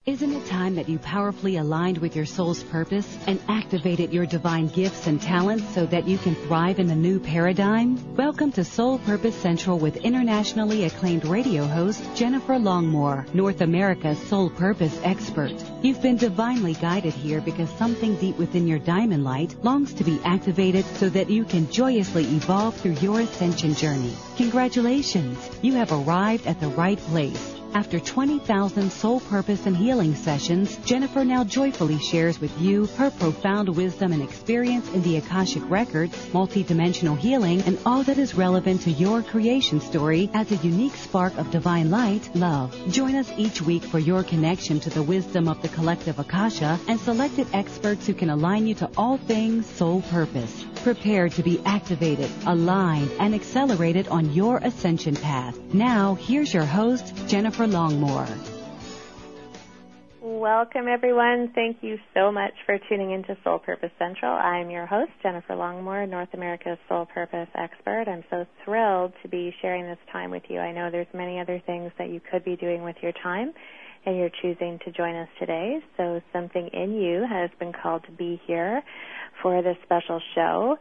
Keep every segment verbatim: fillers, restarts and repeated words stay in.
Isn't it time that you powerfully aligned with your soul's purpose and activated your divine gifts and talents so that you can thrive in the new paradigm? Welcome to Soul Purpose Central with internationally acclaimed radio host Jennifer Longmore, North America's soul purpose expert. You've been divinely guided here because something deep within your diamond light longs to be activated so that you can joyously evolve through your ascension journey. Congratulations! You have arrived at the right place. After twenty thousand soul purpose and healing sessions, Jennifer now joyfully shares with you her profound wisdom and experience in the Akashic Records, multidimensional healing, and all that is relevant to your creation story as a unique spark of divine light, love. Join us each week for your connection to the wisdom of the collective Akasha and selected experts who can align you to all things soul purpose. Prepare to be activated, aligned, and accelerated on your ascension path. Now, here's your host, Jennifer Longmore. Welcome, everyone. Thank you so much for tuning into Soul Purpose Central. I'm your host, Jennifer Longmore, North America's Soul Purpose expert. I'm so thrilled to be sharing this time with you. I know there's many other things that you could be doing with your time, and you're choosing to join us today. So something in you has been called to be here for this special show.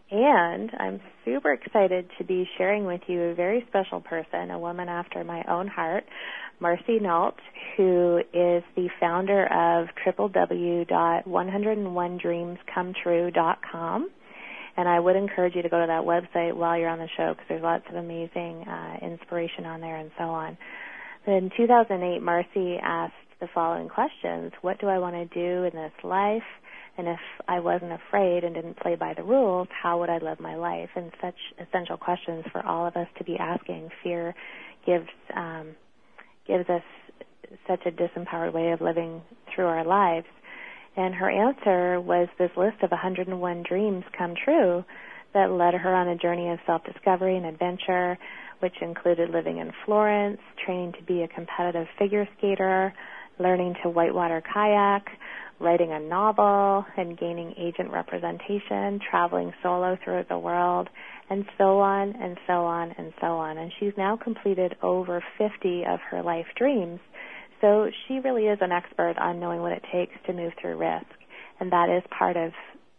And I'm super excited to be sharing with you a very special person, a woman after my own heart, Marcy Nault, who is the founder of w w w dot one oh one dreams come true dot com. And I would encourage you to go to that website while you're on the show because there's lots of amazing uh, inspiration on there and so on. In two thousand eight, Marcy asked the following questions. What do I want to do in this life? And if I wasn't afraid and didn't play by the rules, how would I live my life? And such essential questions for all of us to be asking. Fear gives um, gives us such a disempowered way of living through our lives. And her answer was this list of one hundred one dreams come true that led her on a journey of self-discovery and adventure, which included living in Florence, training to be a competitive figure skater, learning to whitewater kayak, writing a novel, and gaining agent representation, traveling solo throughout the world, and so on and so on and so on. And she's now completed over fifty of her life dreams. So she really is an expert on knowing what it takes to move through risk. And that is part of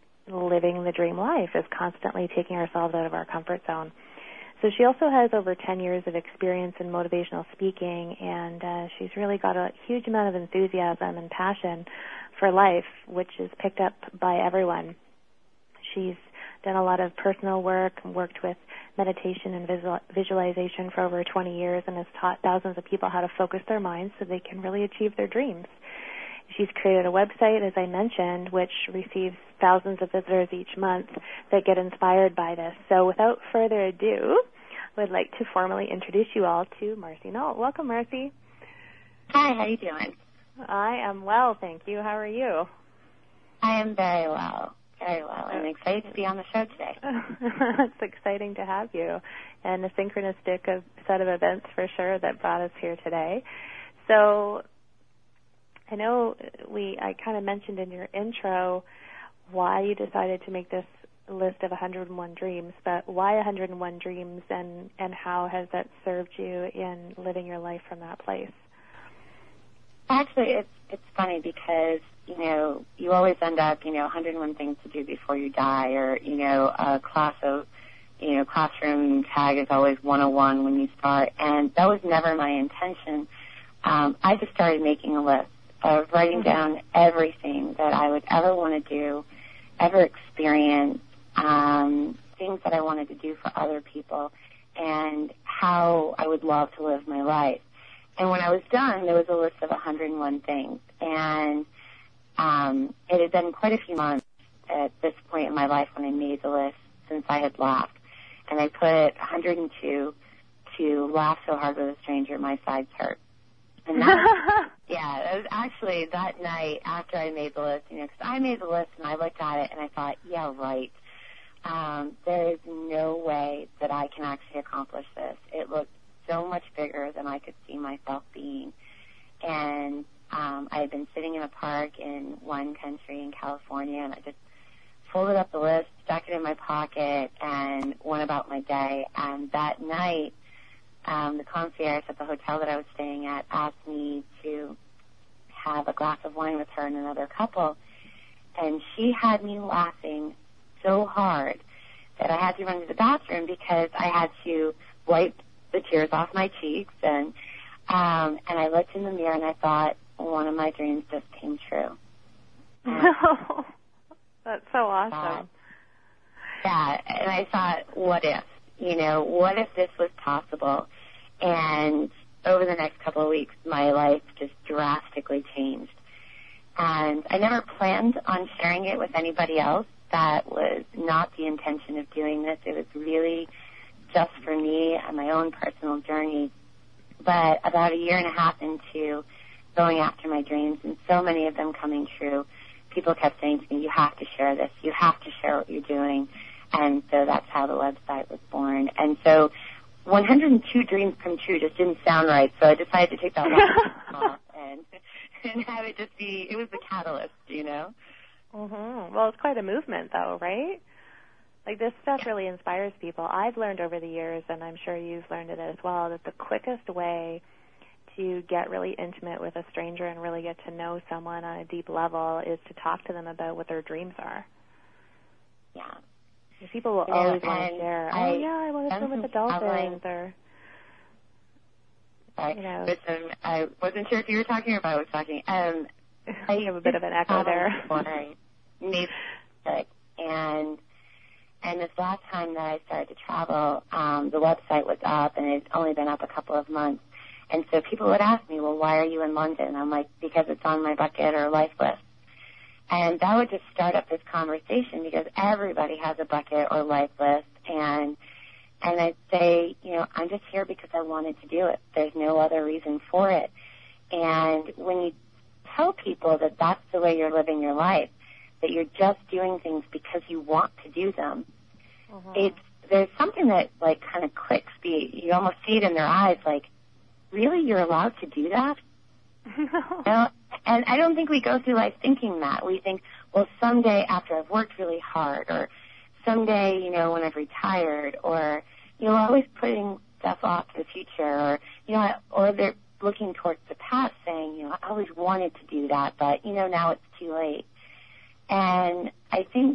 living the dream life, is constantly taking ourselves out of our comfort zone. So she also has over ten years of experience in motivational speaking, and uh, she's really got a huge amount of enthusiasm and passion for life, which is picked up by everyone. She's done a lot of personal work and worked with meditation and visual, visualization for over twenty years and has taught thousands of people how to focus their minds so they can really achieve their dreams. She's created a website, as I mentioned, which receives thousands of visitors each month that get inspired by this. So without further ado, I would like to formally introduce you all to Marcy Nault. Welcome, Marcy. Hi, how are you doing? I am well, thank you. How are you? I am very well, very well. I'm excited to be on the show today. It's exciting to have you, and a synchronistic of, set of events for sure that brought us here today. So I know we I kind of mentioned in your intro why you decided to make this list of one hundred one dreams, but why one hundred one dreams, and, and how has that served you in living your life from that place? Actually, it's it's funny because, you know, you always end up, you know, one hundred one things to do before you die, or, you know, a class of, you know, classroom tag is always one oh one when you start, and that was never my intention. Um, I just started making a list of writing down everything that I would ever want to do, ever experience, um, things that I wanted to do for other people, and how I would love to live my life. And when I was done, there was a list of one hundred one things. And um, it had been quite a few months at this point in my life when I made the list since I had laughed. And I put one hundred two to laugh so hard with a stranger, my sides hurt. And that, yeah, that was actually that night after I made the list, you know, because I made the list and I looked at it and I thought, yeah, right. Um, there is no way that I can actually accomplish this. It looked so much bigger than I could see myself being. And um, I had been sitting in a park in wine country in California, and I just folded up the list, stuck it in my pocket, and went about my day. And that night, um, the concierge at the hotel that I was staying at asked me to have a glass of wine with her and another couple. And she had me laughing so hard that I had to run to the bathroom because I had to wipe the tears off my cheeks. And um, and I looked in the mirror and I thought, one of my dreams just came true. Oh, that's so awesome. Uh, yeah, and I thought, what if? You know, what if this was possible? And over the next couple of weeks, my life just drastically changed. And I never planned on sharing it with anybody else. That was not the intention of doing this. It was really just for me and my own personal journey. But about a year and a half into going after my dreams, and so many of them coming true, people kept saying to me, you have to share this. You have to share what you're doing. And so that's how the website was born. And so one hundred two dreams come true just didn't sound right, so I decided to take that one off and, and have it just be, it was the catalyst, you know? Mm-hmm. Well, it's quite a movement, though, right? Like, this stuff really inspires people. I've learned over the years, and I'm sure you've learned it as well, that the quickest way to get really intimate with a stranger and really get to know someone on a deep level is to talk to them about what their dreams are. Yeah. People will you always know, want to share, I, oh, yeah, I want to swim with the dolphins, or, Sorry. you know. Listen, I wasn't sure if you were talking or if I was talking. Um, I have a bit of an echo there. I made sick, and and this last time that I started to travel, um, the website was up, and it's only been up a couple of months. And so people would ask me, well, why are you in London? I'm like, because it's on my bucket or life list. And that would just start up this conversation because everybody has a bucket or life list. And and I'd say, you know, I'm just here because I wanted to do it. There's no other reason for it. And when you tell people that that's the way you're living your life, that you're just doing things because you want to do them, mm-hmm. it's there's something that, like, kind of clicks. You almost see it in their eyes, like, really, you're allowed to do that? You know? And I don't think we go through life thinking that. We think, well, someday after I've worked really hard, or someday, you know, when I've retired, or, you know, we're always putting stuff off to the future, or, you know, or they're looking towards the past saying, you know, I always wanted to do that, but, you know, now it's too late. And I think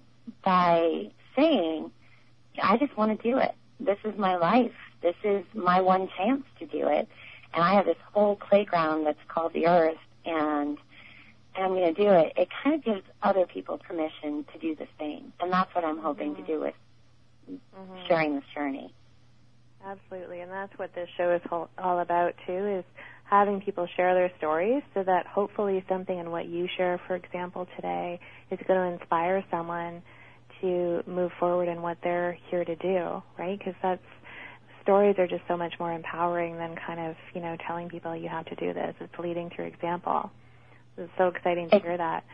by saying, I just want to do it. This is my life. This is my one chance to do it. And I have this whole playground that's called the Earth, and, and I'm going to do it. It kind of gives other people permission to do the same. And that's what I'm hoping mm-hmm. to do with mm-hmm. sharing this journey. Absolutely. And that's what this show is all about, too, is having people share their stories so that hopefully something in what you share, for example, today is going to inspire someone to move forward in what they're here to do, right? Because that's stories are just so much more empowering than kind of, you know, telling people you have to do this. It's leading through example. It's so exciting to hear that.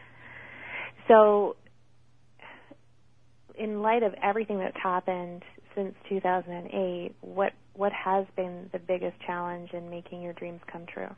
So in light of everything that's happened since two thousand eight, what what has been the biggest challenge in making your dreams come true?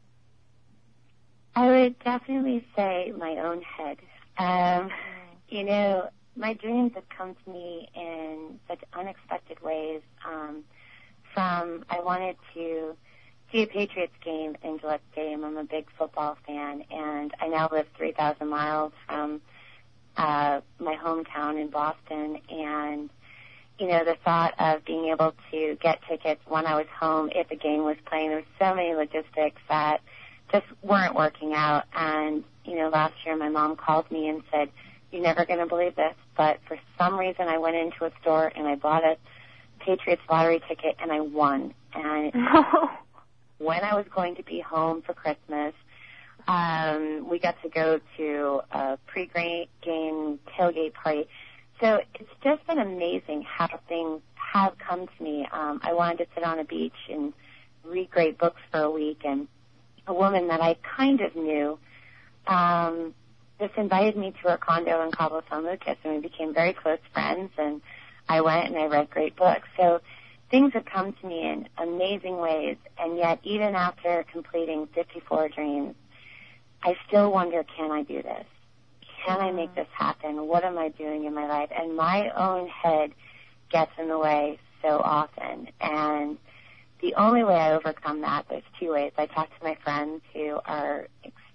I would definitely say my own head. Um, you know, my dreams have come to me in such unexpected ways. Um, from I wanted to see a Patriots game in Gillette Stadium. I'm a big football fan, and I now live three thousand miles from uh, my hometown in Boston. And, you know, the thought of being able to get tickets when I was home if a game was playing, there were so many logistics that just weren't working out. And, you know, last year my mom called me and said, you're never going to believe this, but for some reason I went into a store and I bought a Patriots lottery ticket and I won. And when I was going to be home for Christmas, um, we got to go to a pre-game tailgate party. So it's just been amazing how things have come to me. Um, I wanted to sit on a beach and read great books for a week, and a woman that I kind of knew um, just invited me to her condo in Cabo San Lucas, and we became very close friends, and I went and I read great books. So things have come to me in amazing ways, and yet even after completing fifty-four dreams, I still wonder, can I do this? Can I make this happen? What am I doing in my life? And my own head gets in the way so often. And the only way I overcome that, there's two ways. I talk to my friends who are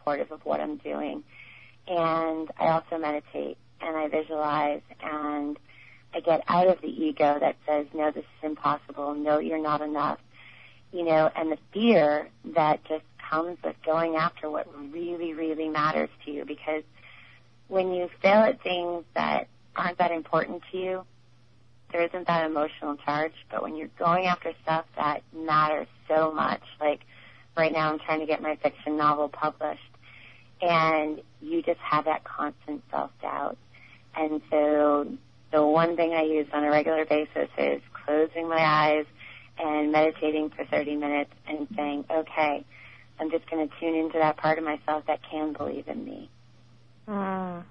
supportive of what I'm doing. And I also meditate, and I visualize, and I get out of the ego that says, no, this is impossible, no, you're not enough, you know, and the fear that just comes with going after what really, really matters to you. Because when you fail at things that aren't that important to you, there isn't that emotional charge. But when you're going after stuff that matters so much, like right now I'm trying to get my fiction novel published, and you just have that constant self-doubt. And so the one thing I use on a regular basis is closing my eyes and meditating for thirty minutes and saying, okay, I'm just going to tune into that part of myself that can believe in me. Mm.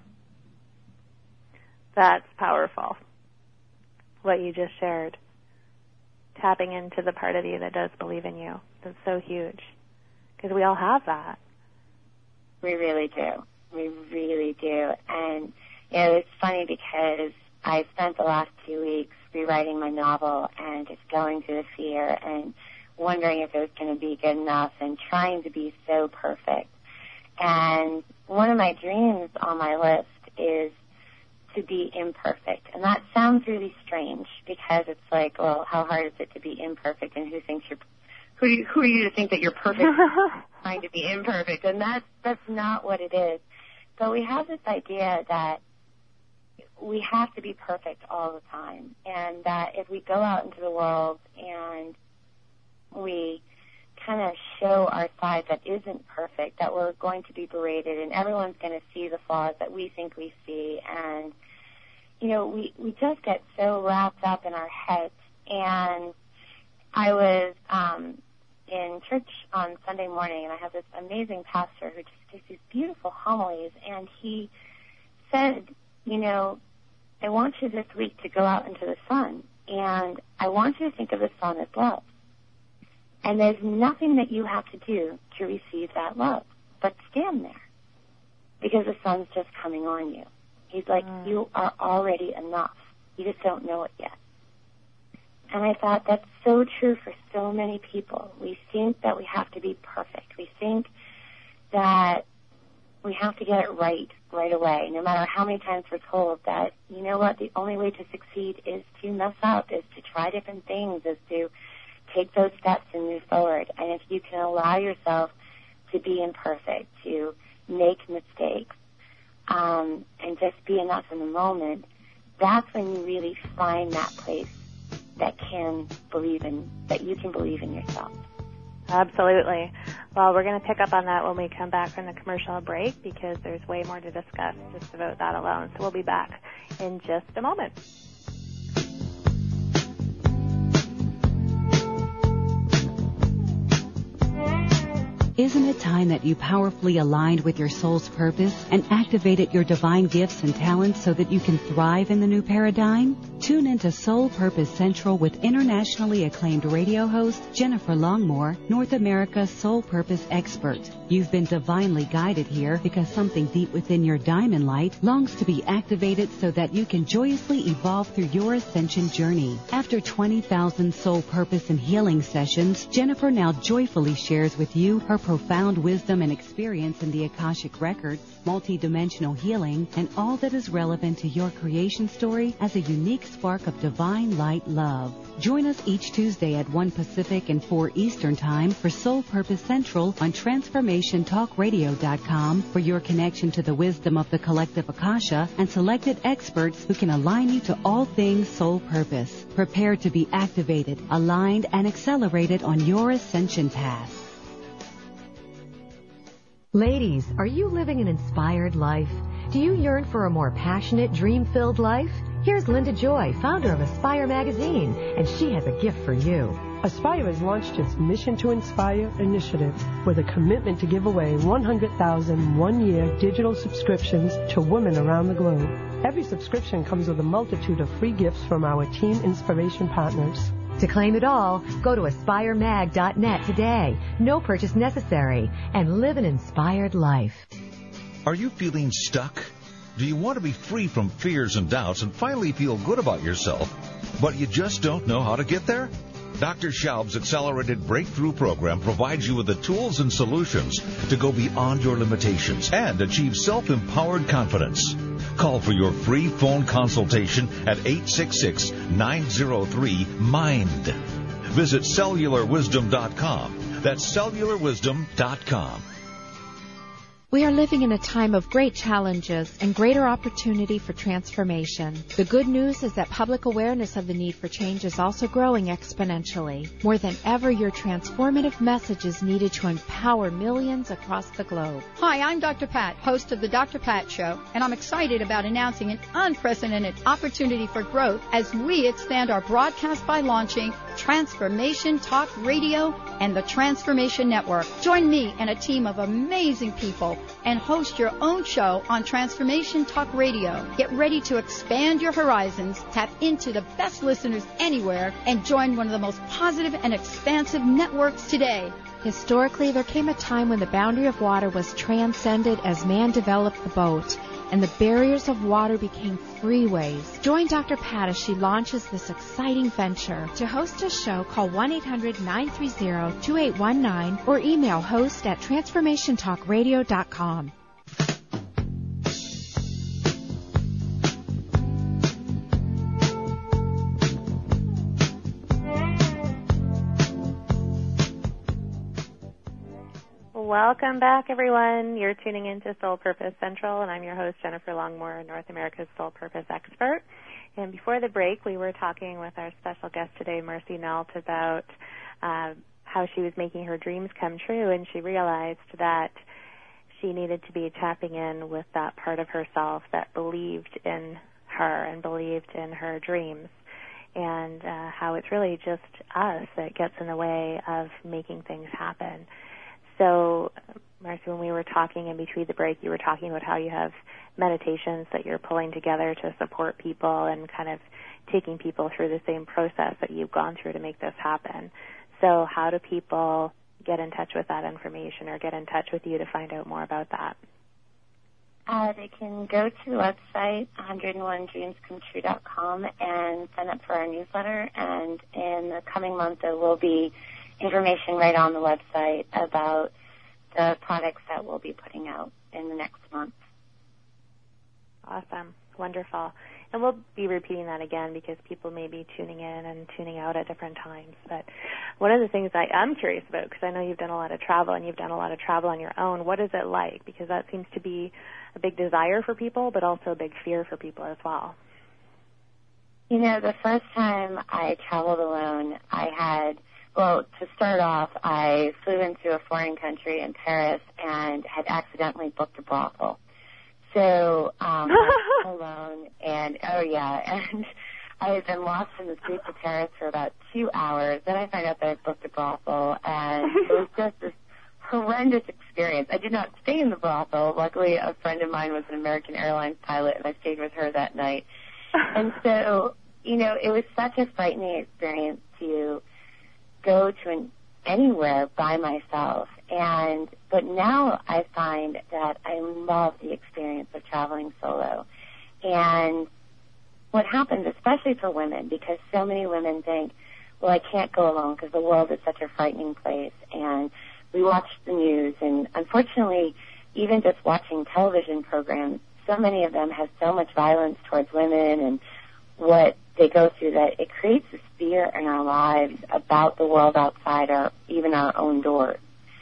That's powerful, what you just shared. Tapping into the part of you that does believe in you. That's so huge, because we all have that. We really do. We really do. And, you know, it's funny because I spent the last two weeks rewriting my novel and just going through the fear and wondering if it was going to be good enough and trying to be so perfect. And one of my dreams on my list is to be imperfect. And that sounds really strange because it's like, well, how hard is it to be imperfect, and who thinks you're who, do you, who are you to think that you're perfect trying to be imperfect? And that's that's not what it is. So we have this idea that we have to be perfect all the time, and that if we go out into the world and we kind of show our side that isn't perfect, that we're going to be berated, and everyone's going to see the flaws that we think we see. And, you know, we, we just get so wrapped up in our heads. And I was um, in church on Sunday morning, and I have this amazing pastor who just gives these beautiful homilies, and he said, you know, I want you this week to go out into the sun, and I want you to think of the sun as love. And there's nothing that you have to do to receive that love, but stand there, because the sun's just coming on you. He's like, mm. you are already enough. You just don't know it yet. And I thought that's so true for so many people. We think that we have to be perfect. We think that we have to get it right right away, no matter how many times we're told that, you know what, the only way to succeed is to mess up, is to try different things, is to take those steps and move forward. And if you can allow yourself to be imperfect, to make mistakes, um, and just be enough in the moment, that's when you really find that place that can believe in, that you can believe in yourself. Absolutely. Well, we're going to pick up on that when we come back from the commercial break, because there's way more to discuss just about that alone. So we'll be back in just a moment. Isn't it time that you powerfully aligned with your soul's purpose and activated your divine gifts and talents so that you can thrive in the new paradigm? Tune into Soul Purpose Central with internationally acclaimed radio host Jennifer Longmore, North America's Soul Purpose expert. You've been divinely guided here because something deep within your diamond light longs to be activated so that you can joyously evolve through your ascension journey. After twenty thousand soul purpose and healing sessions, Jennifer now joyfully shares with you her profound wisdom and experience in the Akashic Records, multidimensional healing, and all that is relevant to your creation story as a unique spark of divine light love. Join us each Tuesday at one Pacific and four Eastern Time for Soul Purpose Central on transformation talk radio dot com for your connection to the wisdom of the collective Akasha and selected experts who can align you to all things soul purpose. Prepare to be activated, aligned, and accelerated on your ascension path. Ladies, are you living an inspired life? Do you yearn for a more passionate, dream-filled life? Here's Linda Joy, founder of Aspire Magazine, and she has a gift for you. Aspire has launched its Mission to Inspire initiative with a commitment to give away one hundred thousand one-year digital subscriptions to women around the globe. Every subscription comes with a multitude of free gifts from our Team Inspiration partners. To claim it all, go to aspire mag dot net today. No purchase necessary. And live an inspired life. Are you feeling stuck? Do you want to be free from fears and doubts and finally feel good about yourself, but you just don't know how to get there? Doctor Schaub's Accelerated Breakthrough Program provides you with the tools and solutions to go beyond your limitations and achieve self-empowered confidence. Call for your free phone consultation at eight six six, nine zero three, MIND. Visit cellular wisdom dot com. That's cellular wisdom dot com. We are living in a time of great challenges and greater opportunity for transformation. The good news is that public awareness of the need for change is also growing exponentially. More than ever, your transformative message is needed to empower millions across the globe. Hi, I'm Doctor Pat, host of the Doctor Pat Show, and I'm excited about announcing an unprecedented opportunity for growth as we expand our broadcast by launching Transformation Talk Radio and the Transformation Network. Join me and a team of amazing people and host your own show on Transformation Talk Radio. Get ready to expand your horizons, tap into the best listeners anywhere, and join one of the most positive and expansive networks today. Historically, there came a time when the boundary of water was transcended as man developed the boat, and the barriers of water became freeways. Join Doctor Pat as she launches this exciting venture. To host a show, call one eight hundred, nine three zero, two eight one nine or email host at transformation talk radio dot com. Welcome back, everyone. You're tuning into Soul Purpose Central, and I'm your host, Jennifer Longmore, North America's Soul Purpose expert. And before the break, we were talking with our special guest today, Marcy Nelt, about uh, how she was making her dreams come true, and she realized that she needed to be tapping in with that part of herself that believed in her and believed in her dreams, and uh, how it's really just us that gets in the way of making things happen. So, Marcy, when we were talking in between the break, you were talking about how you have meditations that you're pulling together to support people and kind of taking people through the same process that you've gone through to make this happen. So how do people get in touch with that information or get in touch with you to find out more about that? Uh, they can go to the website, one oh one dreams come true dot com, and sign up for our newsletter. And in the coming month, there will be information right on the website about the products that we'll be putting out in the next month. Awesome. Wonderful. And we'll be repeating that again because people may be tuning in and tuning out at different times. But one of the things I am curious about, because I know you've done a lot of travel and you've done a lot of travel on your own, what is it like? Because that seems to be a big desire for people, but also a big fear for people as well. You know, the first time I traveled alone, I had Well, to start off, I flew into a foreign country in Paris and had accidentally booked a brothel. So um, I was alone, and, oh, yeah, and I had been lost in the streets of Paris for about two hours. Then I found out that I booked a brothel, and it was just this horrendous experience. I did not stay in the brothel. Luckily, a friend of mine was an American Airlines pilot, and I stayed with her that night. And so, you know, it was such a frightening experience to go to an, anywhere by myself. And but now I find that I love the experience of traveling solo. And what happens, especially for women, because so many women think, well, I can't go alone because the world is such a frightening place. And we watch the news, and unfortunately, even just watching television programs, so many of them have so much violence towards women and what they go through that it creates this fear in our lives about the world outside our, even our own doors.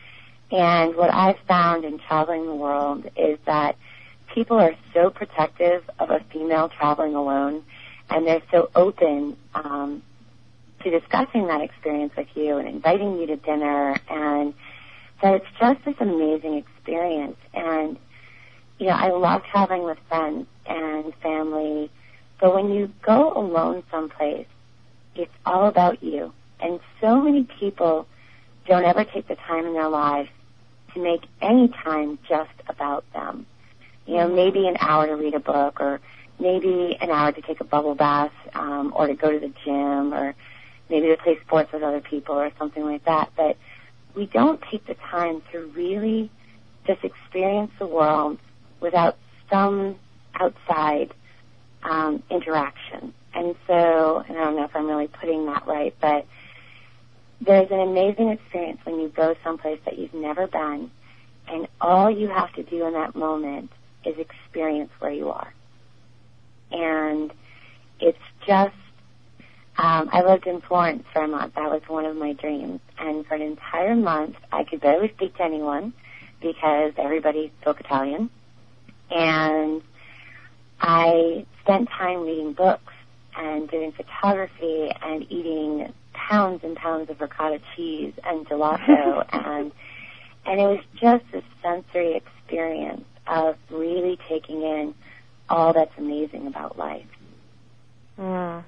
And what I've found in traveling the world is that people are so protective of a female traveling alone, and they're so open um, to discussing that experience with you and inviting you to dinner, and that it's just this amazing experience. And, you know, I love traveling with friends and family, but when you go alone someplace, it's all about you. And so many people don't ever take the time in their lives to make any time just about them. You know, maybe an hour to read a book, or maybe an hour to take a bubble bath, um, or to go to the gym, or maybe to play sports with other people or something like that. But we don't take the time to really just experience the world without some outside um, interaction. And so, and I don't know if I'm really putting that right, but there's an amazing experience when you go someplace that you've never been, and all you have to do in that moment is experience where you are. And it's just, um, I lived in Florence for a month. That was one of my dreams. And for an entire month, I could barely speak to anyone because everybody spoke Italian. And I spent time reading books and doing photography and eating pounds and pounds of ricotta cheese and gelato. and and it was just a sensory experience of really taking in all that's amazing about life. Mm.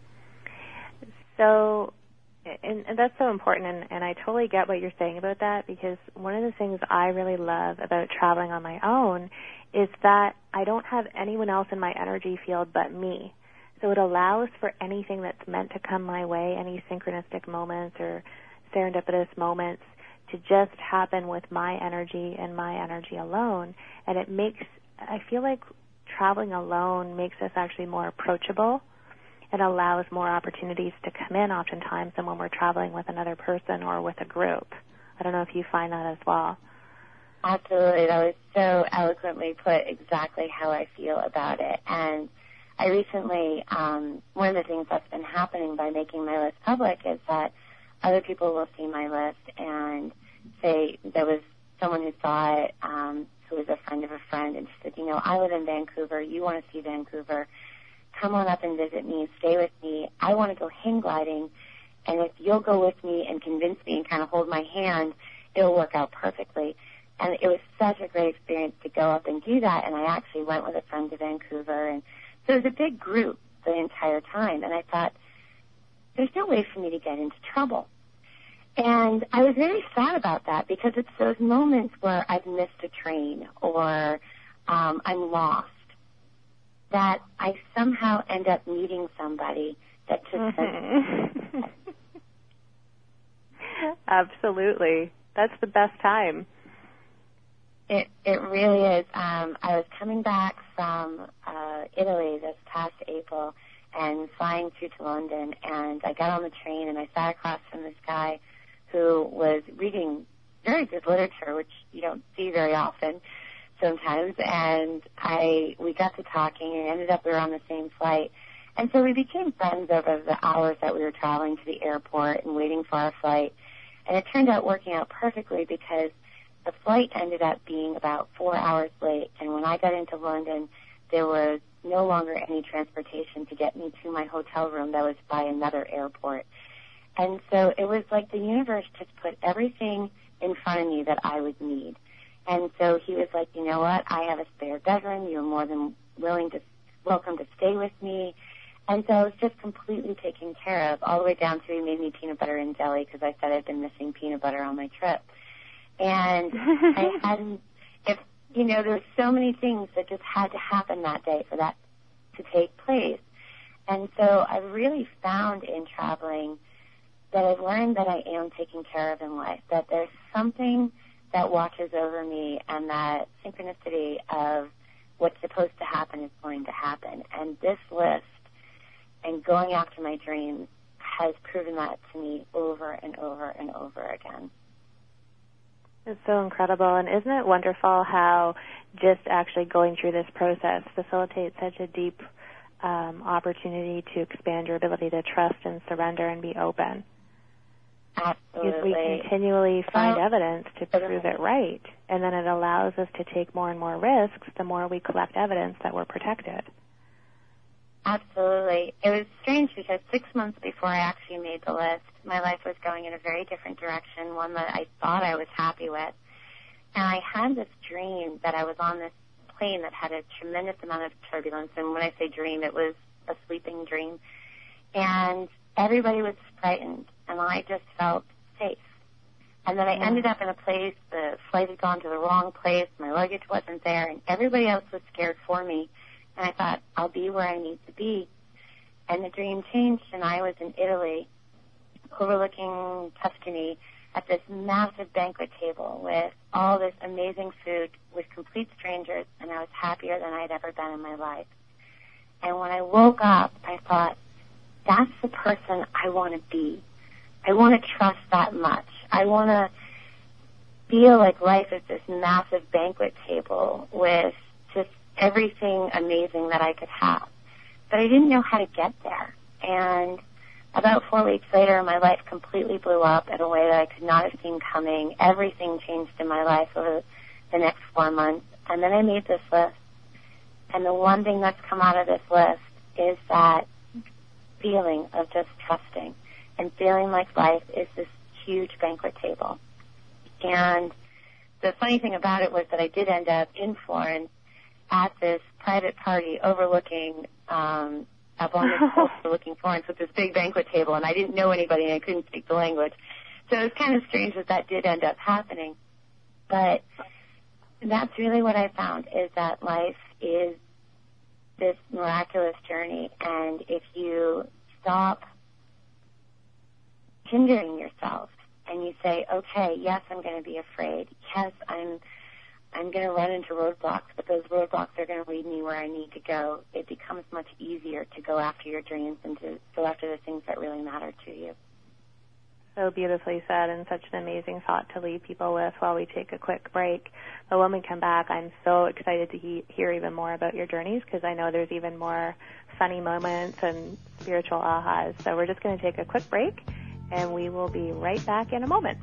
So, and, and that's so important, and, and I totally get what you're saying about that, because one of the things I really love about traveling on my own is that I don't have anyone else in my energy field but me. So it allows for anything that's meant to come my way, any synchronistic moments or serendipitous moments, to just happen with my energy and my energy alone. And it makes, I feel like traveling alone makes us actually more approachable. It allows more opportunities to come in oftentimes than when we're traveling with another person or with a group. I don't know if you find that as well. Absolutely. That was so eloquently put, exactly how I feel about it. And I recently, um, one of the things that's been happening by making my list public is that other people will see my list and say, there was someone who saw it, um, who was a friend of a friend, and she said, you know, I live in Vancouver. You want to see Vancouver. Come on up and visit me. Stay with me. I want to go hang gliding. And if you'll go with me and convince me and kind of hold my hand, it'll work out perfectly. And it was such a great experience to go up and do that. And I actually went with a friend to Vancouver. And so it was a big group the entire time. And I thought, there's no way for me to get into trouble. And I was very sad about that, because it's those moments where I've missed a train or um, I'm lost, that I somehow end up meeting somebody that just mm-hmm. Absolutely. That's the best time. It it really is. Um, I was coming back from uh, Italy this past April and flying through to London, and I got on the train and I sat across from this guy who was reading very good literature, which you don't see very often sometimes, and I we got to talking, and ended up we were on the same flight. And so we became friends over the hours that we were traveling to the airport and waiting for our flight. And it turned out working out perfectly, because the flight ended up being about four hours late, and when I got into London, there was no longer any transportation to get me to my hotel room that was by another airport. And so it was like the universe just put everything in front of me that I would need. And so he was like, you know what, I have a spare bedroom. You're more than willing to, welcome to stay with me. And so I was just completely taken care of, all the way down to he made me peanut butter and jelly, because I said I'd been missing peanut butter on my trip. And I hadn't, if, you know, there were so many things that just had to happen that day for that to take place. And so I really found in traveling that I've learned that I am taken care of in life, that there's something that watches over me, and that synchronicity of what's supposed to happen is going to happen. And this list and going after my dreams has proven that to me over and over and over again. It's so incredible. And isn't it wonderful how just actually going through this process facilitates such a deep um, opportunity to expand your ability to trust and surrender and be open? Absolutely. Because we continually find well, evidence to prove it right, and then it allows us to take more and more risks the more we collect evidence that we're protected. Absolutely. It was strange, because six months before I actually made the list, my life was going in a very different direction, one that I thought I was happy with. And I had this dream that I was on this plane that had a tremendous amount of turbulence. And when I say dream, it was a sleeping dream. And everybody was frightened, and I just felt safe. And then I ended up in a place, the flight had gone to the wrong place, my luggage wasn't there, and everybody else was scared for me. And I thought, I'll be where I need to be. And the dream changed, and I was in Italy, overlooking Tuscany, at this massive banquet table with all this amazing food with complete strangers, and I was happier than I'd ever been in my life. And when I woke up, I thought, that's the person I want to be. I want to trust that much. I want to feel like life is this massive banquet table with just everything amazing that I could have. But I didn't know how to get there. And about four weeks later, my life completely blew up in a way that I could not have seen coming. Everything changed in my life over the next four months. And then I made this list. And the one thing that's come out of this list is that feeling of just trusting and feeling like life is this huge banquet table. And the funny thing about it was that I did end up in Florence at this private party overlooking um, abundant overlooking Florence with this big banquet table, and I didn't know anybody and I couldn't speak the language. So it was kind of strange that that did end up happening. But that's really what I found, is that life is this miraculous journey, and if you stop hindering yourself and you say, okay, yes, I'm going to be afraid. Yes, I'm I'm going to run into roadblocks, but those roadblocks are going to lead me where I need to go. It becomes much easier to go after your dreams and to go after the things that really matter to you. So beautifully said, and such an amazing thought to leave people with while we take a quick break. But when we come back, I'm so excited to he- hear even more about your journeys, because I know there's even more funny moments and spiritual ahas. So we're just going to take a quick break, and we will be right back in a moment.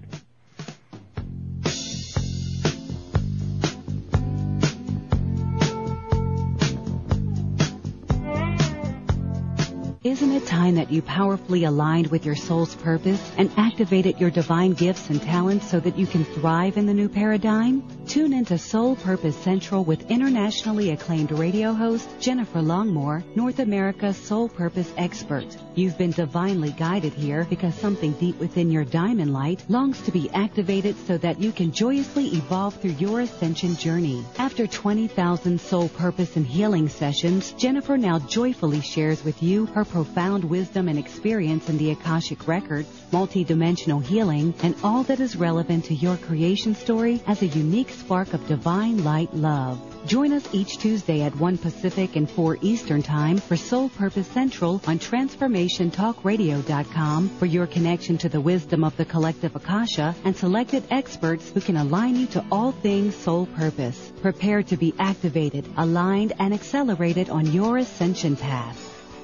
Isn't it time that you powerfully aligned with your soul's purpose and activated your divine gifts and talents so that you can thrive in the new paradigm? Tune into Soul Purpose Central with internationally acclaimed radio host Jennifer Longmore, North America's Soul Purpose expert. You've been divinely guided here because something deep within your diamond light longs to be activated so that you can joyously evolve through your ascension journey. After twenty thousand soul purpose and healing sessions, Jennifer now joyfully shares with you her profound wisdom and experience in the Akashic Records, multidimensional healing, and all that is relevant to your creation story as a unique spark of divine light love. Join us each Tuesday at one Pacific and four Eastern Time for Soul Purpose Central on transformation talk radio dot com for your connection to the wisdom of the collective Akasha and selected experts who can align you to all things soul purpose. Prepare to be activated, aligned, and accelerated on your ascension path.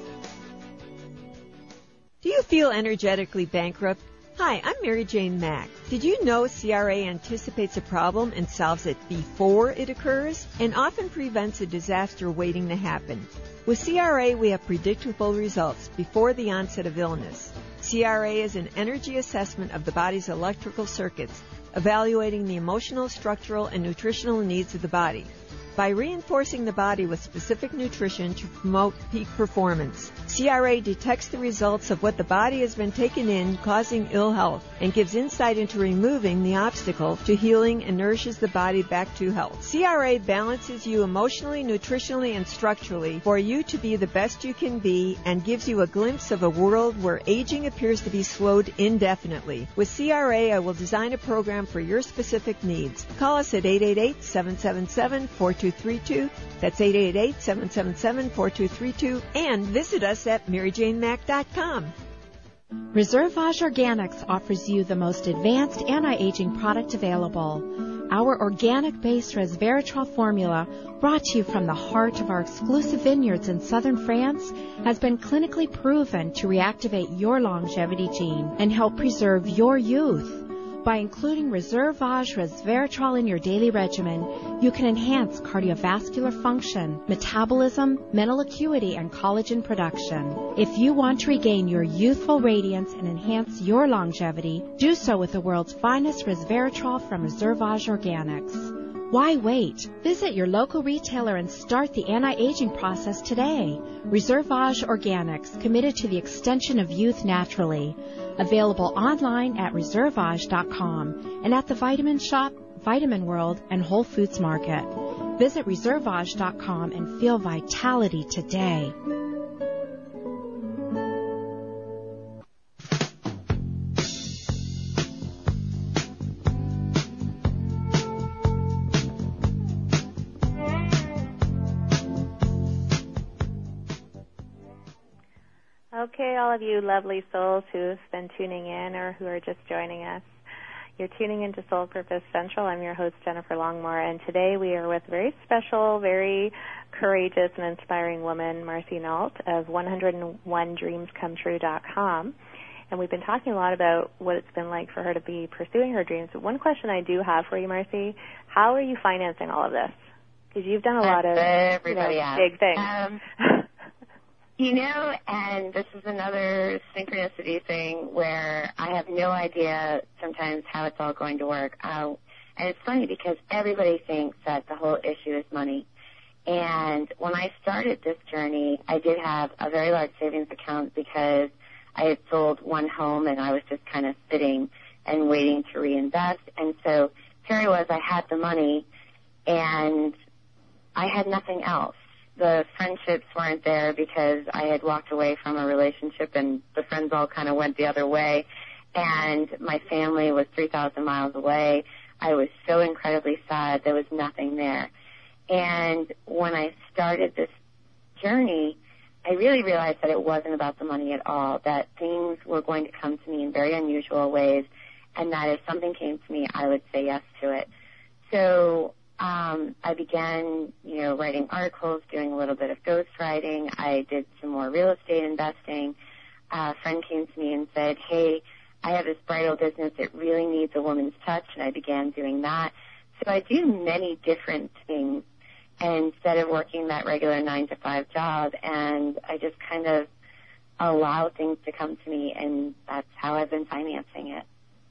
Do you feel energetically bankrupt? Hi, I'm Mary Jane Mack. Did you know C R A anticipates a problem and solves it before it occurs and often prevents a disaster waiting to happen? With C R A, we have predictable results before the onset of illness. C R A is an energy assessment of the body's electrical circuits, evaluating the emotional, structural, and nutritional needs of the body. By reinforcing the body with specific nutrition to promote peak performance, C R A detects the results of what the body has been taking in causing ill health and gives insight into removing the obstacle to healing and nourishes the body back to health. C R A balances you emotionally, nutritionally, and structurally for you to be the best you can be and gives you a glimpse of a world where aging appears to be slowed indefinitely. With C R A, I will design a program for your specific needs. Call us at eight eight eight, seven seven seven, four two three two. That's eight eight eight, seven seven seven, four two three two. And visit us at mary jane mack dot com. Reservage Organics offers you the most advanced anti-aging product available. Our organic-based resveratrol formula, brought to you from the heart of our exclusive vineyards in southern France, has been clinically proven to reactivate your longevity gene and help preserve your youth. By including Reservage resveratrol in your daily regimen, you can enhance cardiovascular function, metabolism, mental acuity, and collagen production. If you want to regain your youthful radiance and enhance your longevity, do so with the world's finest resveratrol from Reservage Organics. Why wait? Visit your local retailer and start the anti-aging process today. Reservage Organics, committed to the extension of youth naturally. Available online at reservage dot com and at the Vitamin Shop, Vitamin World, and Whole Foods Market. Visit reservage dot com and feel vitality today. Okay, all of you lovely souls who've been tuning in or who are just joining us. You're tuning into Soul Purpose Central. I'm your host, Jennifer Longmore, and today we are with a very special, very courageous and inspiring woman, Marcy Nault of one oh one dreams come true dot com. And we've been talking a lot about what it's been like for her to be pursuing her dreams. But one question I do have for you, Marcy, how are you financing all of this? Because you've done a lot of Everybody you know, asks. big things. Um, you know, and this is another synchronicity thing where I have no idea sometimes how it's all going to work. Uh, and it's funny because everybody thinks that the whole issue is money. And when I started this journey, I did have a very large savings account because I had sold one home and I was just kind of sitting and waiting to reinvest. And so here I was, I had the money and I had nothing else. The friendships weren't there because I had walked away from a relationship and the friends all kind of went the other way. And my family was three thousand miles away. I was so incredibly sad. There was nothing there. And when I started this journey, I really realized that it wasn't about the money at all, that things were going to come to me in very unusual ways, and that if something came to me, I would say yes to it. So um, I began, you know, writing articles, doing a little bit of ghostwriting. I did some more real estate investing. Uh, a friend came to me and said, hey, I have this bridal business. It really needs a woman's touch, and I began doing that. So I do many different things instead of working that regular nine to five job, and I just kind of allow things to come to me, and that's how I've been financing it.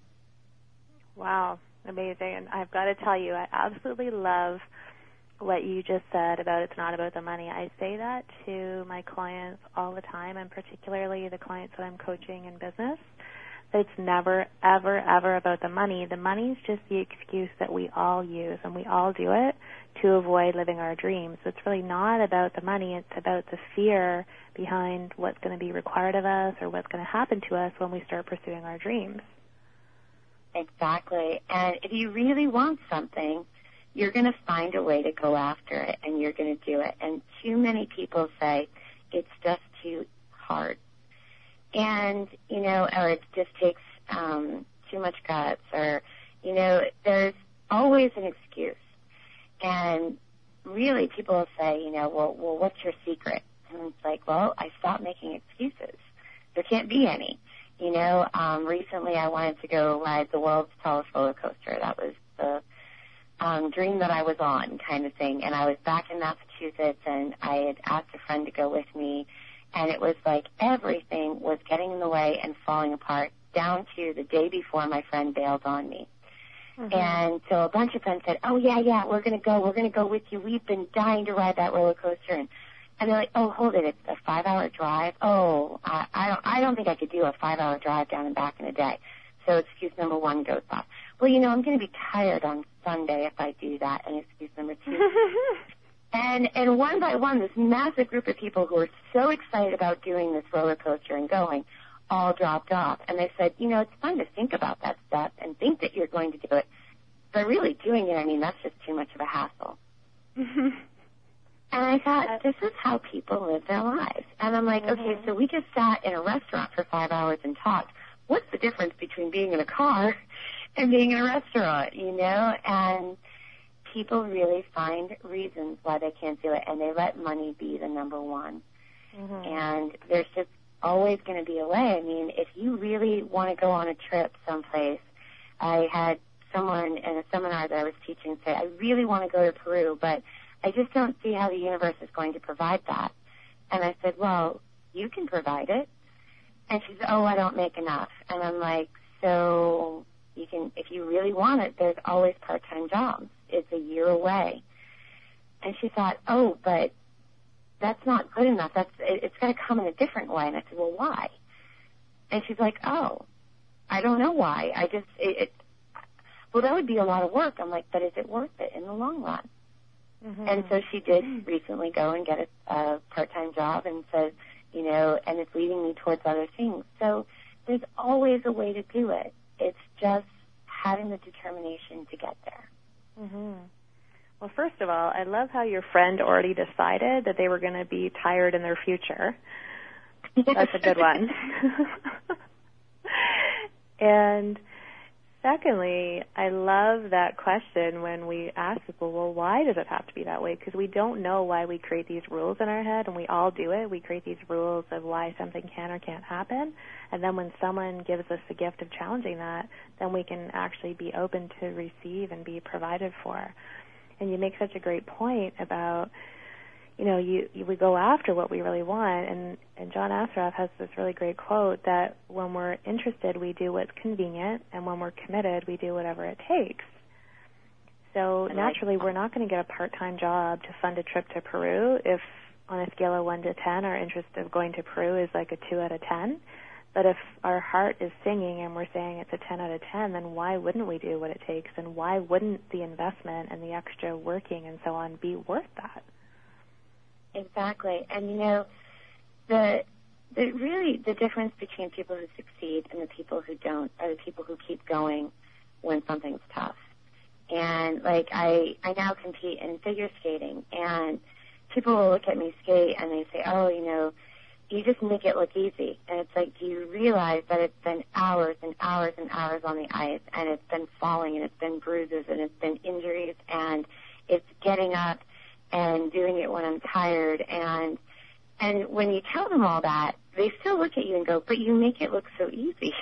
Wow, amazing. And I've got to tell you, I absolutely love what you just said about it's not about the money. I say that to my clients all the time, and particularly the clients that I'm coaching in business. It's never, ever, ever about the money. The money is just the excuse that we all use, and we all do it to avoid living our dreams. It's really not about the money. It's about the fear behind what's going to be required of us or what's going to happen to us when we start pursuing our dreams. Exactly. And if you really want something, you're going to find a way to go after it, and you're going to do it. And too many people say, it's just too hard. And, you know, or it just takes um, too much guts, or, you know, there's always an excuse. And really people will say, you know, well, well, what's your secret? And it's like, well, I stopped making excuses. There can't be any. You know, um, recently I wanted to go ride the world's tallest roller coaster. That was the um, dream that I was on, kind of thing. And I was back in Massachusetts, and I had asked a friend to go with me. And it was like everything was getting in the way and falling apart, down to the day before my friend bailed on me. Mm-hmm. And so a bunch of friends said, oh, yeah, yeah, we're going to go. We're going to go with you. We've been dying to ride that roller coaster. And, and they're like, oh, hold it. It's a five-hour drive. Oh, I, I, don't, I don't think I could do a five-hour drive down and back in a day. So excuse number one goes off. Well, you know, I'm going to be tired on Sunday if I do that. And excuse number two. And and one by one, this massive group of people who were so excited about doing this roller coaster and going all dropped off. And they said, you know, it's fun to think about that stuff and think that you're going to do it. But really doing it, I mean, that's just too much of a hassle. Mm-hmm. And I thought, this is how people live their lives. And I'm like, mm-hmm. okay, so we just sat in a restaurant for five hours and talked. What's the difference between being in a car and being in a restaurant, you know? And people really find reasons why they can't do it, and they let money be the number one. Mm-hmm. And there's just always going to be a way. I mean, if you really want to go on a trip someplace, I had someone in a seminar that I was teaching say, I really want to go to Peru, but I just don't see how the universe is going to provide that. And I said, well, you can provide it. And she said, oh, I don't make enough. And I'm like, so you can, if you really want it, there's always part-time jobs. It's a year away. And she thought, oh, but that's not good enough. That's it, it's going to come in a different way. And I said, well, why? And she's like, oh, I don't know why. I just, it, it well, that would be a lot of work. I'm like, but is it worth it in the long run? Mm-hmm. And so she did recently go and get a, a part-time job and said, you know, and it's leading me towards other things. So there's always a way to do it. It's just having the determination to get there. Mm-hmm. Well, first of all, I love how your friend already decided that they were going to be tired in their future. That's a good one. And secondly, I love that question when we ask people, well, why does it have to be that way? Because we don't know why we create these rules in our head, and we all do it. We create these rules of why something can or can't happen. And then when someone gives us the gift of challenging that, then we can actually be open to receive and be provided for. And you make such a great point about, you know, you, you we go after what we really want. And, and John Assaraf has this really great quote that when we're interested, we do what's convenient, and when we're committed, we do whatever it takes. So and naturally, like, we're not going to get a part-time job to fund a trip to Peru if on a scale of one to ten, our interest of going to Peru is like a two out of ten. But if our heart is singing and we're saying it's a ten out of ten, then why wouldn't we do what it takes? And why wouldn't the investment and the extra working and so on be worth that? Exactly. And, you know, the the really the difference between people who succeed and the people who don't are the people who keep going when something's tough. And, like, I, I now compete in figure skating, and people will look at me skate and they say, oh, you know, you just make it look easy. And it's like, do you realize that it's been hours and hours and hours on the ice, and it's been falling, and it's been bruises, and it's been injuries, and it's getting up and doing it when I'm tired, and and when you tell them all that, they still look at you and go, but you make it look so easy.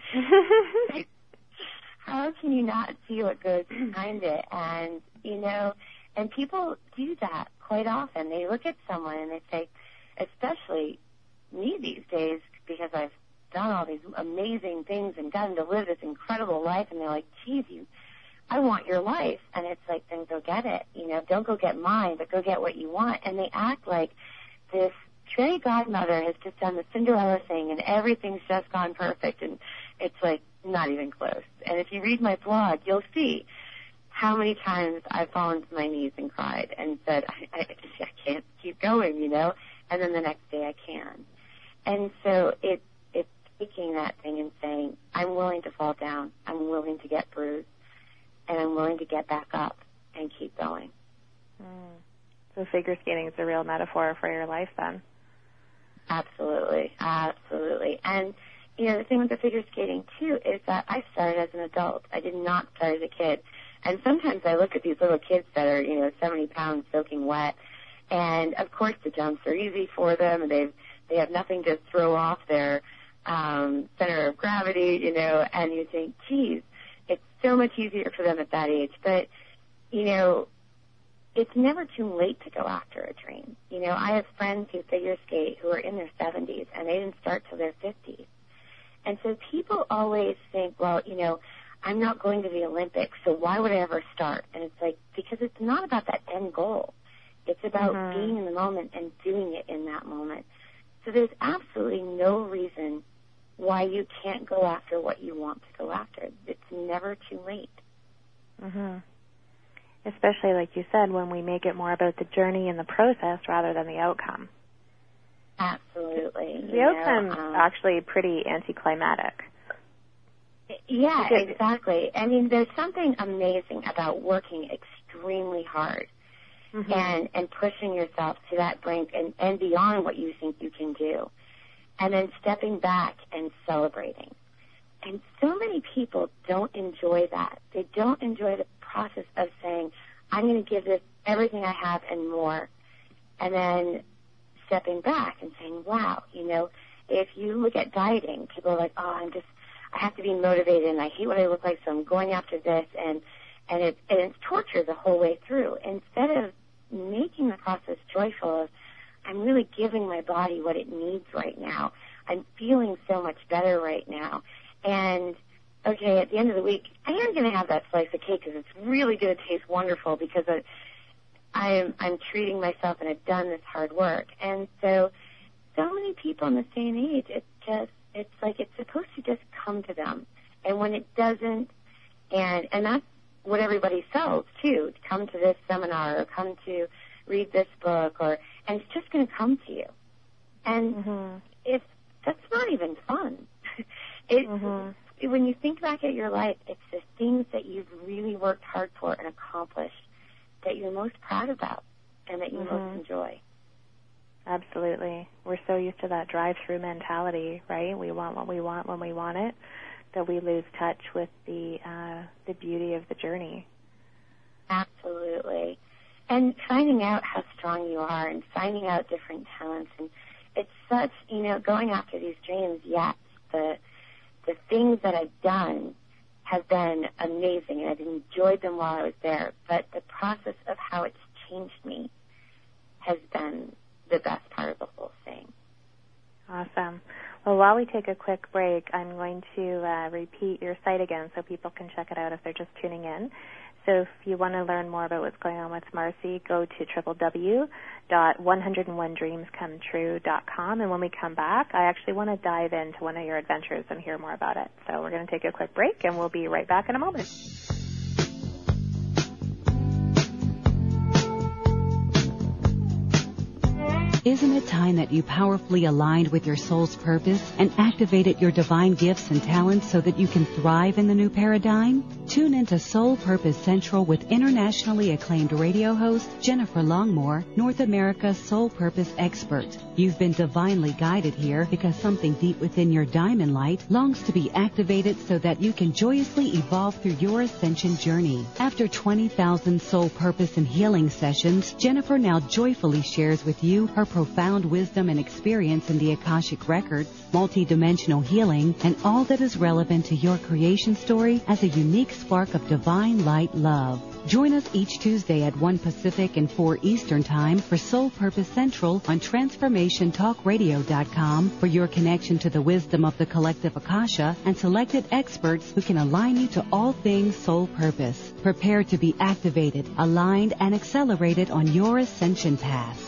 How can you not see what goes behind it? And, you know, and people do that quite often. They look at someone and they say, especially me these days, because I've done all these amazing things and gotten to live this incredible life, and they're like, geez, you I want your life. And it's like, then go get it. You know, don't go get mine, but go get what you want. And they act like this fairy godmother has just done the Cinderella thing and everything's just gone perfect. And it's like not even close. And if you read my blog, you'll see how many times I've fallen to my knees and cried and said, I, I, I can't keep going, you know. And then the next day I can. And so it, it's taking that thing and saying, I'm willing to fall down. I'm willing to get bruised. And I'm willing to get back up and keep going. Mm. So figure skating is a real metaphor for your life then. Absolutely, absolutely. And, you know, the thing with the figure skating, too, is that I started as an adult. I did not start as a kid. And sometimes I look at these little kids that are, you know, seventy pounds soaking wet, and, of course, the jumps are easy for them, and they've, they have nothing to throw off their um, center of gravity, you know, and you think, geez, it's so much easier for them at that age. But, you know, it's never too late to go after a dream. You know, I have friends who figure skate who are in their seventies, and they didn't start till their fifties. And so people always think, well, you know, I'm not going to the Olympics, so why would I ever start? And it's like, because it's not about that end goal. It's about mm-hmm. being in the moment and doing it in that moment. So there's absolutely no reason why you can't go after what you want to go after. It's never too late. Mm-hmm. Especially, like you said, when we make it more about the journey and the process rather than the outcome. Absolutely. The outcome is um, actually pretty anticlimactic. Yeah, exactly. I mean, there's something amazing about working extremely hard mm-hmm. and, and pushing yourself to that brink and, and beyond what you think you can do. And then stepping back and celebrating. And so many people don't enjoy that. They don't enjoy the process of saying, I'm going to give this everything I have and more. And then stepping back and saying, wow, you know, if you look at dieting, people are like, oh, I'm just, I have to be motivated and I hate what I look like, so I'm going after this. And, and, it, and it's torture the whole way through. Instead of making the process joyful of, I'm really giving my body what it needs right now. I'm feeling so much better right now. And, okay, at the end of the week, I am going to have that slice of cake because it's really going to taste wonderful because I, I'm, I'm treating myself and I've done this hard work. And so, so many people in this day and age, it's just, it's like it's supposed to just come to them. And when it doesn't, and, and that's what everybody sells, too, to come to this seminar or come to read this book, or and it's just going to come to you. And mm-hmm. if that's not even fun. It, mm-hmm. When you think back at your life, it's the things that you've really worked hard for and accomplished that you're most proud about and that you mm-hmm. most enjoy. Absolutely. We're so used to that drive-through mentality, right? We want what we want when we want it, that we lose touch with the uh, the beauty of the journey. Absolutely. And finding out how strong you are and finding out different talents. And it's such, you know, going after these dreams, yes, the, the things that I've done have been amazing, and I've enjoyed them while I was there. But the process of how it's changed me has been the best part of the whole thing. Awesome. Well, while we take a quick break, I'm going to uh, repeat your site again so people can check it out if they're just tuning in. So if you want to learn more about what's going on with Marcy, go to w w w dot one oh one dreams come true dot com. And when we come back, I actually want to dive into one of your adventures and hear more about it. So we're going to take a quick break, and we'll be right back in a moment. Isn't it time that you powerfully aligned with your soul's purpose and activated your divine gifts and talents so that you can thrive in the new paradigm? Tune into Soul Purpose Central with internationally acclaimed radio host Jennifer Longmore, North America's Soul Purpose expert. You've been divinely guided here because something deep within your diamond light longs to be activated so that you can joyously evolve through your ascension journey. After twenty thousand soul purpose and healing sessions, Jennifer now joyfully shares with you her profound wisdom and experience in the Akashic Records, multidimensional healing, and all that is relevant to your creation story as a unique spark of divine light love. Join us each Tuesday at one Pacific and four Eastern Time for Soul Purpose Central on transformation talk radio dot com for your connection to the wisdom of the collective Akasha and selected experts who can align you to all things soul purpose. Prepare to be activated, aligned, and accelerated on your ascension path.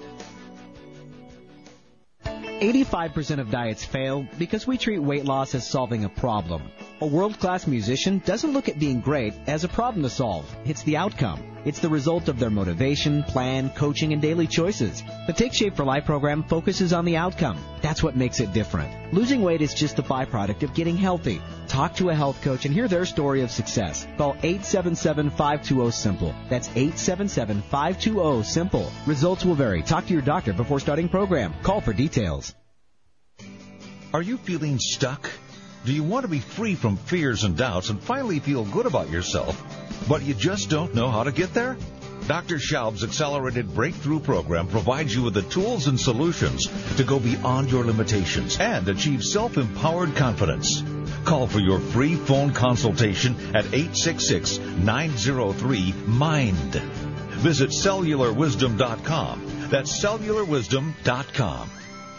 eighty-five percent of diets fail because we treat weight loss as solving a problem. A world-class musician doesn't look at being great as a problem to solve. It's the outcome. It's the result of their motivation, plan, coaching, and daily choices. The Take Shape for Life program focuses on the outcome. That's what makes it different. Losing weight is just a byproduct of getting healthy. Talk to a health coach and hear their story of success. Call eight seven seven, five two zero, SIMPLE. That's eight seven seven, five two zero, SIMPLE. Results will vary. Talk to your doctor before starting program. Call for details. Are you feeling stuck? Do you want to be free from fears and doubts and finally feel good about yourself, but you just don't know how to get there? Doctor Schaub's Accelerated Breakthrough Program provides you with the tools and solutions to go beyond your limitations and achieve self-empowered confidence. Call for your free phone consultation at eight six six, nine zero three, MIND. Visit cellular wisdom dot com. That's cellular wisdom dot com.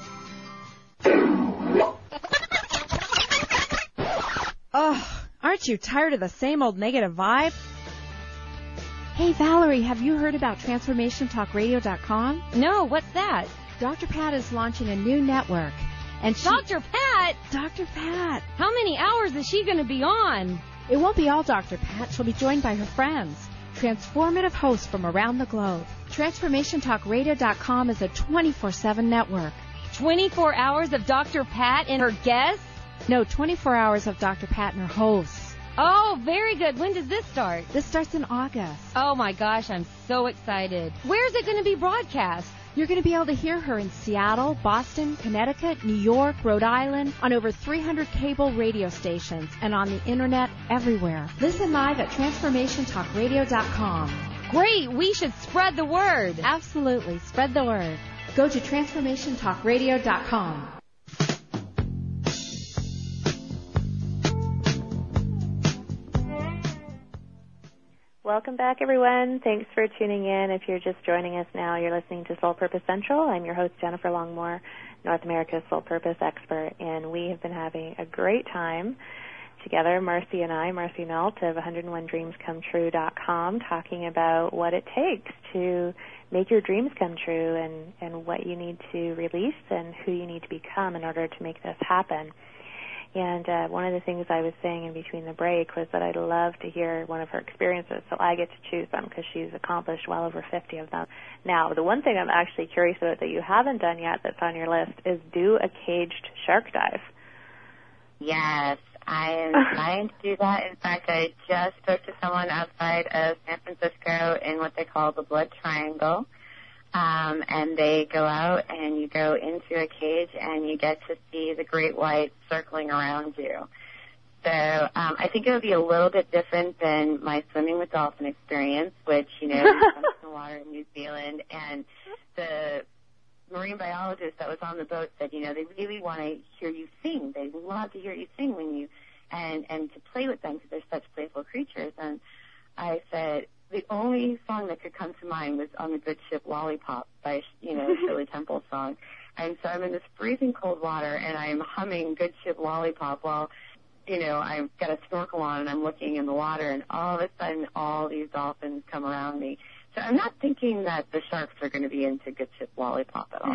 Oh, aren't you tired of the same old negative vibe? Hey, Valerie, have you heard about transformation talk radio dot com? No, what's that? Doctor Pat is launching a new network. And she... Doctor Pat? Doctor Pat. How many hours is she going to be on? It won't be all Doctor Pat. She'll be joined by her friends, transformative hosts from around the globe. transformation talk radio dot com is a twenty-four seven network. twenty-four hours of Doctor Pat and her guests? No, twenty-four hours of Doctor Pat and her hosts. Oh, very good. When does this start? This starts in August. Oh, my gosh, I'm so excited. Where is it going to be broadcast? You're going to be able to hear her in Seattle, Boston, Connecticut, New York, Rhode Island, on over three hundred cable radio stations, and on the Internet everywhere. Listen live at transformation talk radio dot com. Great. We should spread the word. Absolutely. Spread the word. Go to transformation talk radio dot com. Welcome back, everyone. Thanks for tuning in. If you're just joining us now, you're listening to Soul Purpose Central. I'm your host, Jennifer Longmore, North America's Soul Purpose expert, and we have been having a great time together, Marcy and I, Marcy Nault of one oh one dreams come true dot com, talking about what it takes to make your dreams come true and, and what you need to release and who you need to become in order to make this happen. And uh, one of the things I was saying in between the break was that I'd love to hear one of her experiences, so I get to choose them because she's accomplished well over fifty of them. Now, the one thing I'm actually curious about that you haven't done yet that's on your list is do a caged shark dive. Yes, I am trying to do that. In fact, I just spoke to someone outside of San Francisco in what they call the Blood Triangle. Um, and they go out and you go into a cage and you get to see the great whites circling around you. So um, I think it would be a little bit different than my swimming with dolphin experience, which, you know, I was in the water in New Zealand, and the marine biologist that was on the boat said, you know, they really want to hear you sing. They love to hear you sing when you, and, and to play with them because they're such playful creatures. And I said, the only song that could come to mind was On the Good Ship Lollipop by, you know, Shirley Temple's song. And so I'm in this freezing cold water, and I'm humming Good Ship Lollipop while, you know, I've got a snorkel on and I'm looking in the water, and all of a sudden all these dolphins come around me. So I'm not thinking that the sharks are going to be into Good Ship Lollipop at all.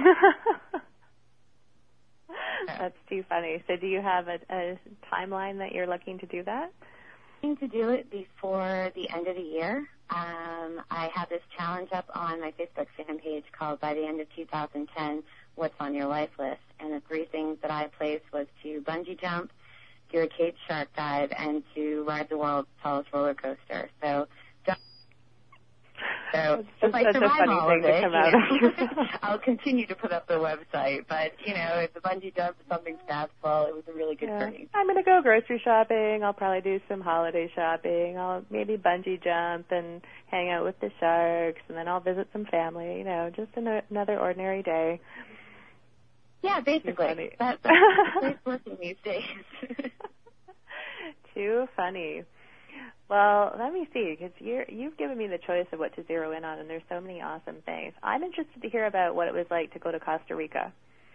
That's too funny. So do you have a, a timeline that you're looking to do that? I'm looking to do it before the end of the year. Um, I have this challenge up on my Facebook fan page called By the End of two thousand ten, What's on Your Life List? And the three things that I placed was to bungee jump, do a cage shark dive, and to ride the world's tallest roller coaster. So, so if I survive all of it, you know, I'll continue to put up the website. But, you know, if the bungee jump is something fast, well, it was a really good yeah. journey. I'm going to go grocery shopping. I'll probably do some holiday shopping. I'll maybe bungee jump and hang out with the sharks, and then I'll visit some family, you know, just an, another ordinary day. Yeah, basically. That, that's it's working these days. Too funny. Well, let me see, because you're, you've given me the choice of what to zero in on, and there's so many awesome things. I'm interested to hear about what it was like to go to Costa Rica.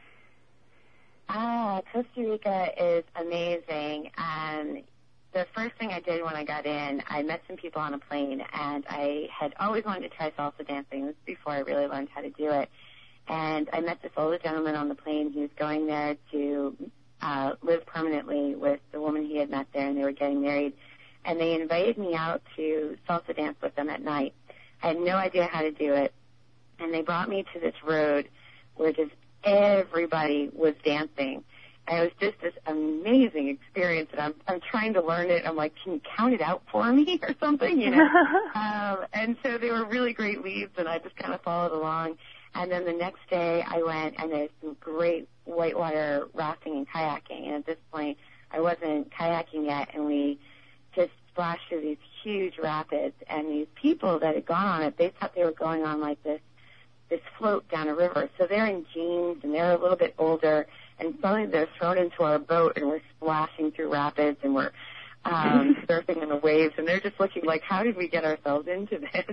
Ah, Costa Rica is amazing. Um, the first thing I did when I got in, I met some people on a plane, and I had always wanted to try salsa dancing. This was before I really learned how to do it. And I met this older gentleman on the plane. He was going there to uh, live permanently with the woman he had met there, and they were getting married. And they invited me out to salsa dance with them at night. I had no idea how to do it. And they brought me to this road where just everybody was dancing. And it was just this amazing experience. And I'm, I'm trying to learn it. I'm like, can you count it out for me or something, you know? um, and so they were really great leads, and I just kind of followed along. And then the next day I went, and there's some great whitewater rafting and kayaking. And at this point, I wasn't kayaking yet, and we just splashed through these huge rapids. And these people that had gone on it, they thought they were going on like this this float down a river. So they're in jeans, and they're a little bit older, and suddenly they're thrown into our boat, and we're splashing through rapids, and we're um, surfing in the waves, and they're just looking like, how did we get ourselves into this?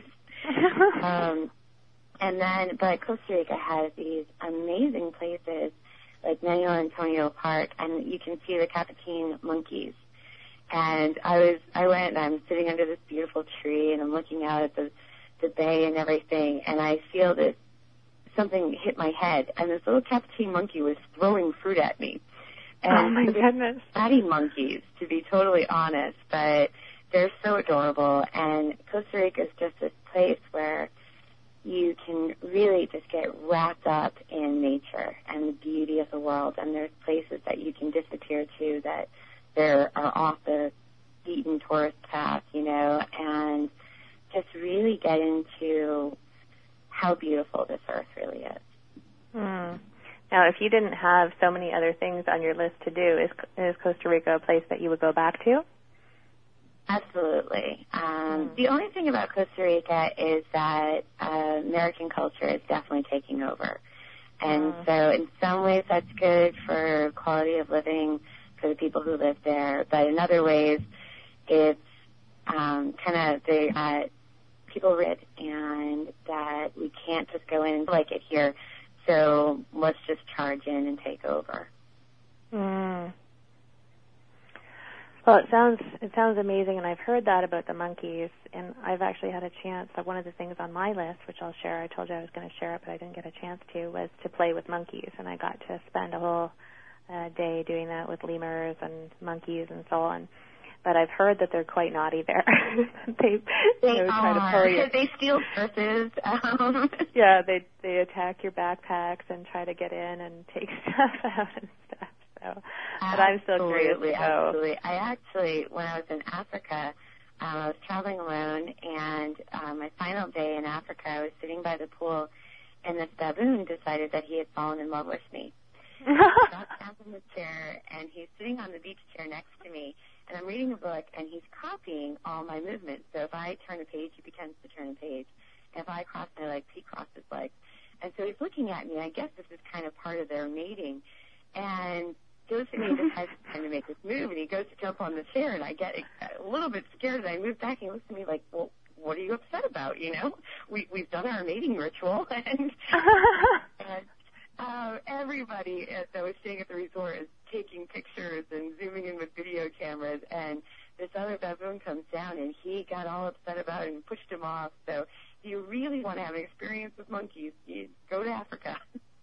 um, And then, but Costa Rica has these amazing places like Manuel Antonio Park, and you can see the Capuchin monkeys. And I was, I went, and I'm sitting under this beautiful tree, and I'm looking out at the, the bay and everything, and I feel this, something hit my head, and this little Capuchin monkey was throwing fruit at me. And oh, my goodness. Fatty monkeys, to be totally honest, but they're so adorable, and Costa Rica is just this place where you can really just get wrapped up in nature and the beauty of the world. And there's places that you can disappear to that there are off the beaten tourist path, you know, and just really get into how beautiful this earth really is. Hmm. Now, if you didn't have so many other things on your list to do, is, is Costa Rica a place that you would go back to? Absolutely. Um, the only thing about Costa Rica is that uh, American culture is definitely taking over. And mm. so in some ways that's good for quality of living for the people who live there. But in other ways, it's um, kind of they uh, people rid, and that we can't just go in and like it here. So let's just charge in and take over. Mm. Well, it sounds it sounds amazing, and I've heard that about the monkeys, and I've actually had a chance. Like one of the things on my list, which I'll share, I told you I was going to share it, but I didn't get a chance to, was to play with monkeys, and I got to spend a whole uh, day doing that with lemurs and monkeys and so on. But I've heard that they're quite naughty there. they they you know, try are. to pull you. They steal purses. Um. Yeah, they they attack your backpacks and try to get in and take stuff out and stuff. So, but I'm still curious to go. Absolutely. I actually, when I was in Africa, um, I was traveling alone, and um, my final day in Africa, I was sitting by the pool, and this baboon decided that he had fallen in love with me. He got down from the chair, and he's sitting on the beach chair next to me, and I'm reading a book, and he's copying all my movements. So if I turn a page, he pretends to turn a page. And if I cross my legs, he crosses his legs. And so he's looking at me. I guess this is kind of part of their mating. And Joseph decides it's time to make this move, and he goes to jump on the chair, and I get a little bit scared, and I move back, and he looks at me like, well, what are you upset about, you know? We, we've done our mating ritual, and, and uh, everybody that was staying at the resort is taking pictures and zooming in with video cameras, and this other baboon comes down, and he got all upset about it and pushed him off. So if you really want to have an experience with monkeys, you go to Africa.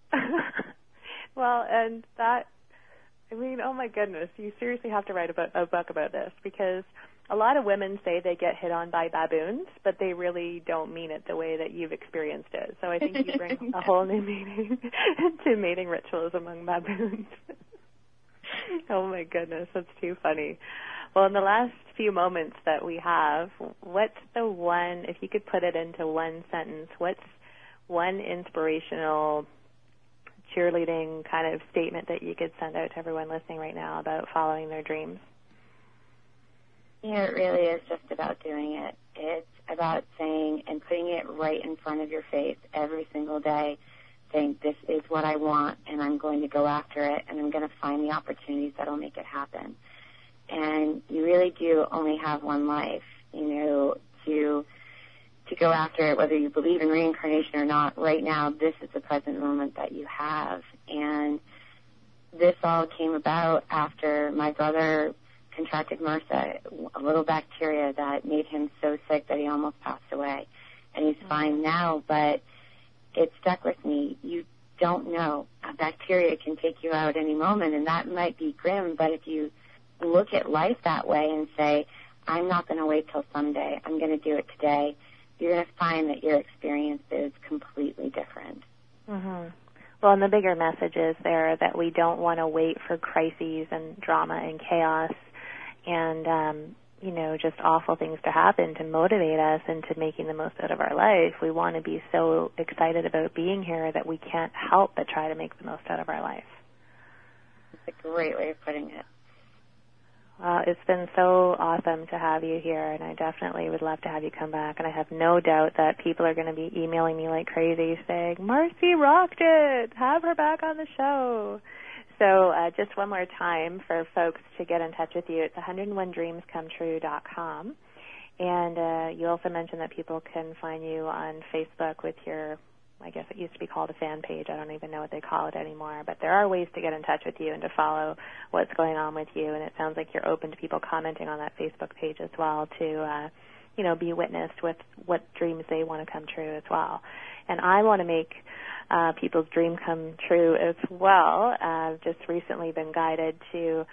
Well, and that, I mean, oh my goodness, you seriously have to write a book, a book about this, because a lot of women say they get hit on by baboons, but they really don't mean it the way that you've experienced it. So I think you bring a whole new meaning to mating rituals among baboons. Oh my goodness, that's too funny. Well, in the last few moments that we have, what's the one, if you could put it into one sentence, what's one inspirational cheerleading kind of statement that you could send out to everyone listening right now about following their dreams? You know, it really is just about doing it. It's about saying and putting it right in front of your face every single day, saying, this is what I want, and I'm going to go after it, and I'm going to find the opportunities that will make it happen. And you really do only have one life, you know, to to go after it, whether you believe in reincarnation or not. Right now, this is the present moment that you have. And this all came about after my brother contracted MRSA, a little bacteria that made him so sick that he almost passed away. And he's mm-hmm. fine now, but it stuck with me. You don't know. A bacteria can take you out any moment, and that might be grim, but if you look at life that way and say, I'm not going to wait till someday, I'm going to do it today, you're going to find that your experience is completely different. Mm-hmm. Well, and the bigger message is there that we don't want to wait for crises and drama and chaos and, um, you know, just awful things to happen to motivate us into making the most out of our life. We want to be so excited about being here that we can't help but try to make the most out of our life. It's a great way of putting it. Well, it's been so awesome to have you here, and I definitely would love to have you come back. And I have no doubt that people are going to be emailing me like crazy saying, Marcy rocked it! Have her back on the show. So uh, just one more time for folks to get in touch with you. It's one oh one dreams come true dot com. And uh, you also mentioned that people can find you on Facebook with your, I guess it used to be called a fan page. I don't even know what they call it anymore. But there are ways to get in touch with you and to follow what's going on with you. And it sounds like you're open to people commenting on that Facebook page as well to, uh, you know, be witnessed with what dreams they want to come true as well. And I want to make uh, people's dream come true as well. I've just recently been guided to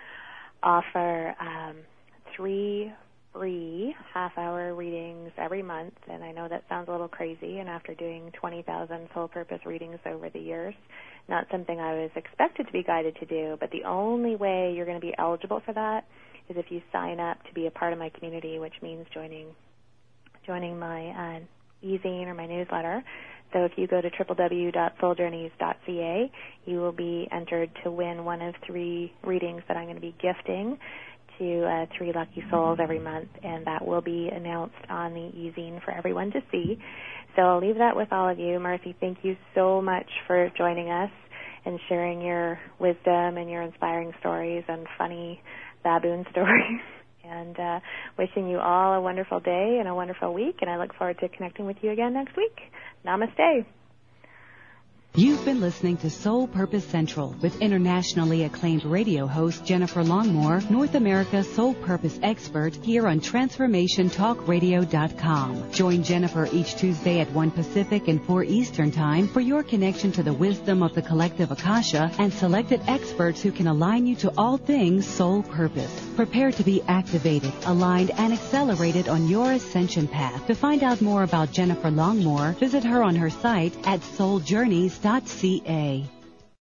offer um, three free half-hour readings every month, and I know that sounds a little crazy, and after doing twenty thousand soul-purpose readings over the years, not something I was expected to be guided to do, but the only way you're going to be eligible for that is if you sign up to be a part of my community, which means joining joining my uh, e-zine or my newsletter. So if you go to w w w dot soul journeys dot c a, you will be entered to win one of three readings that I'm going to be gifting to uh, three lucky souls every month, and that will be announced on the e-zine for everyone to see. So I'll leave that with all of you. Marcy, thank you so much for joining us and sharing your wisdom and your inspiring stories and funny baboon stories. And uh, wishing you all a wonderful day and a wonderful week, and I look forward to connecting with you again next week. Namaste. You've been listening to Soul Purpose Central with internationally acclaimed radio host Jennifer Longmore, North America's Soul Purpose expert, here on Transformation Talk Radio dot com. Join Jennifer each Tuesday at one Pacific and four Eastern Time for your connection to the wisdom of the collective Akasha and selected experts who can align you to all things soul purpose. Prepare to be activated, aligned, and accelerated on your ascension path. To find out more about Jennifer Longmore, visit her on her site at soul journeys dot c a.